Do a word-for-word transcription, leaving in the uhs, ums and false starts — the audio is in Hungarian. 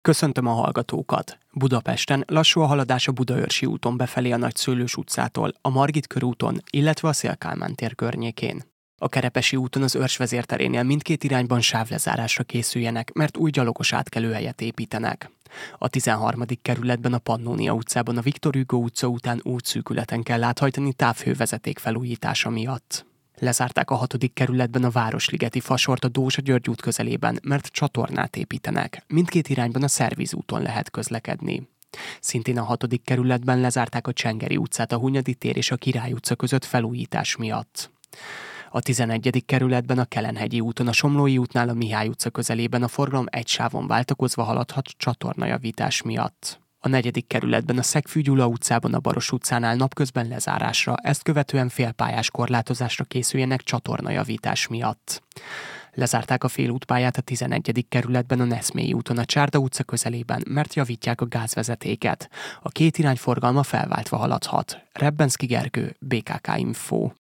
Köszöntöm a hallgatókat! Budapesten lassú a haladás a Budaörsi úton befelé a Nagyszőlős utcától, a Margit körúton, illetve a Széll Kálmán tér környékén. A Kerepesi úton az Örs vezérterénél mindkét irányban sávlezárásra készüljenek, mert új gyalogos átkelőhelyet építenek. A tizenharmadik kerületben a Pannónia utcában a Viktor Hugo utca után útszűkületen kell áthajtani távhővezeték felújítása miatt. Lezárták a hatodik kerületben a Városligeti fasort a Dózsa György út közelében, mert csatornát építenek. Mindkét irányban a Szerviz úton lehet közlekedni. Szintén a hatodik kerületben lezárták a Csengeri utcát a Hunyadi tér és a Király utca között felújítás miatt. A tizenegyedik kerületben a Kelenhegyi úton a Somlói útnál a Mihály utca közelében a forgalom egy sávon váltakozva haladhat csatornajavítás miatt. A negyedik kerületben a Szegfű Gyula utcában a Baros utcánál napközben lezárásra, ezt követően félpályás korlátozásra készüljenek csatornajavítás miatt. Lezárták a félútpályát a tizenegyedik kerületben a Neszmélyi úton a Csárda utca közelében, mert javítják a gázvezetéket. A két irány forgalma felváltva haladhat. Rebbenszky Gergő, bé ká ká Info.